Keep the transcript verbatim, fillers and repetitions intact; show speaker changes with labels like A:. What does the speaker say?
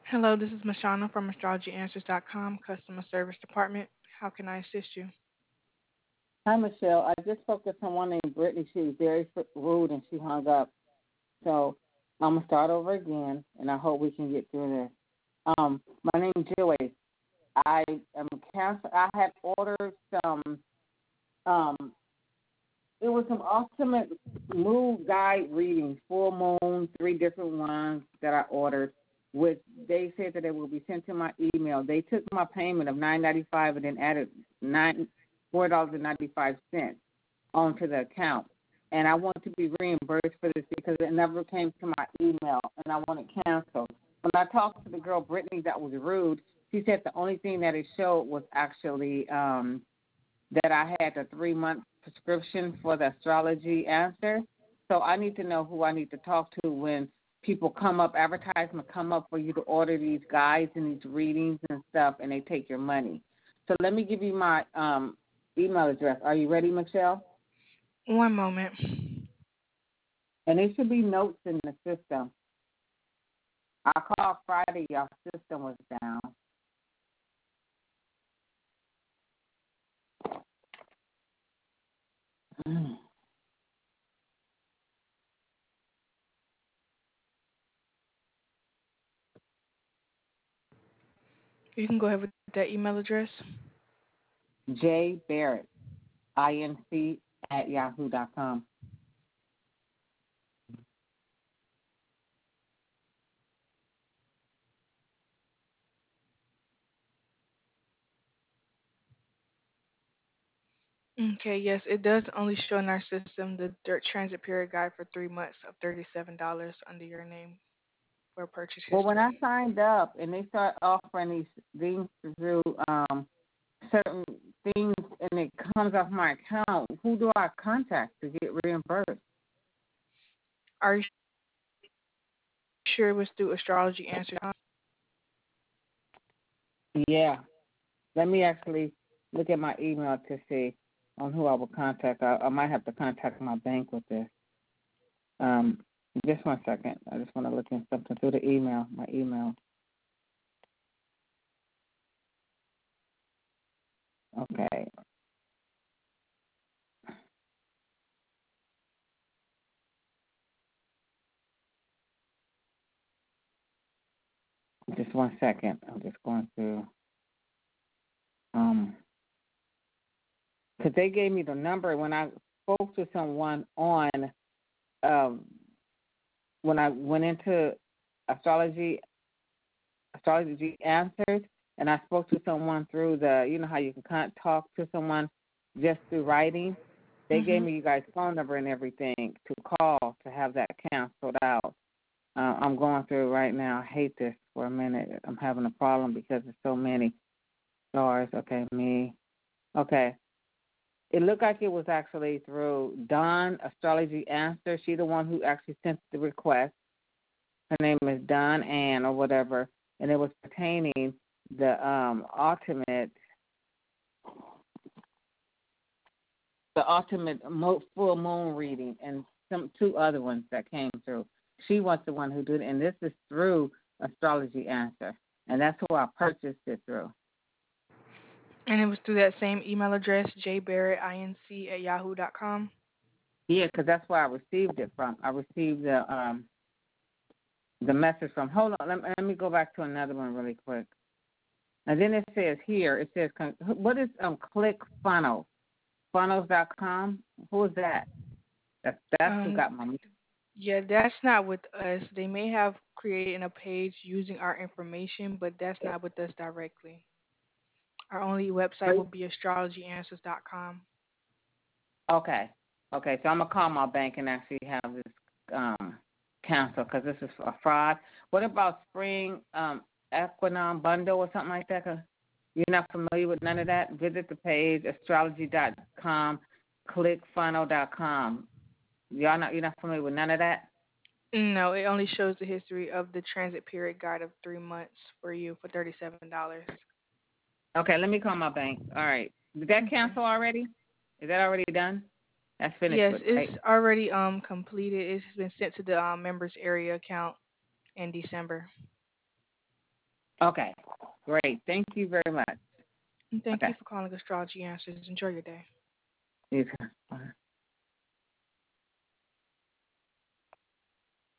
A: Hello, this is Mashana from astrology answers dot com, customer service department. How can I assist you?
B: Hi, Michelle. I just spoke to someone named Brittany. She was very f- rude and she hung up. So I'm going to start over again, and I hope we can get through this. Um, my name is Joyce. I am cancer. I had ordered some, um, it was some ultimate mood guide readings, full moon, three different ones that I ordered, which they said that they will be sent to my email. They took my payment of nine ninety five and then added nine four dollars and ninety five cents onto the account. And I want to be reimbursed for this because it never came to my email, and I want it canceled. When I talked to the girl Brittany that was rude, she said the only thing that it showed was actually um, that I had a three month prescription for the astrology answer. So I need to know who I need to talk to when people come up, advertisement come up for you to order these guides and these readings and stuff, and they take your money. So let me give you my um, email address. Are you ready, Michelle?
A: One moment.
B: And there should be notes in the system. I called Friday, your system was down.
A: You can go ahead with that email address.
B: J Barrett, I N C at yahoo dot com.
A: Okay, yes, it does only show in our system the dirt transit period guide for three months of thirty-seven dollars under your name for purchase
B: Well, when I
A: history.
B: signed up and they start offering these things through um, certain things and it comes off my account, who do I contact to get reimbursed?
A: Are you sure it was through astrology answers dot com?
B: Yeah. Let me actually look at my email to see on who I will contact. I, I might have to contact my bank with this. Um, just one second. I just want to look in something through the email, my email. Okay. Just one second. I'm just going through. Um, because they gave me the number when I spoke to someone on, um, when I went into astrology, astrology answers, and I spoke to someone through the, you know how you can kind of talk to someone just through writing. They gave
A: Mhm.
B: me you guys' phone number and everything to call to have that canceled out. Uh, I'm going through right now. I hate this for a minute. I'm having a problem because there's so many stars. Okay, me. Okay. It looked like it was actually through Dawn Astrology Answer. She the one who actually sent the request. Her name is Dawn Ann or whatever, and it was pertaining the um ultimate the ultimate mo- full moon reading and some two other ones that came through. She was the one who did it, and this is through Astrology Answer, and that's who I purchased it through.
A: And it was through that same email address, jbarrettinc at yahoo dot com.
B: Yeah, because that's where I received it from. I received the um the message from. Hold on, let, let me go back to another one really quick. And then it says here, it says, what is um Click Funnel? Funnels dot com? Who is that? That's, that's who
A: Um,
B: got my.
A: yeah, that's not with us. They may have created a page using our information, but that's not with us directly. Our only website will be astrology answers dot com.
B: Okay. Okay, so I'm going to call my bank and actually have this um, cancel because this is a fraud. What about Spring um, Equinum Bundle or something like that? 'Cause you're not familiar with none of that? Visit the page, astrology dot com, click funnel dot com. Y'all not, you're not familiar with none of that?
A: No, it only shows the history of the transit period guide of three months for you for thirty-seven dollars.
B: Okay, let me call my bank. All right. Did that
A: Okay.
B: cancel already? Is that already done? That's finished
A: Yes,
B: with,
A: it's
B: right?
A: already um completed. It's been sent to the um, members area account in December.
B: Okay, great. Thank you very much.
A: And thank
B: Okay.
A: you for calling Astrology Answers. Enjoy your day.
B: You too. Bye.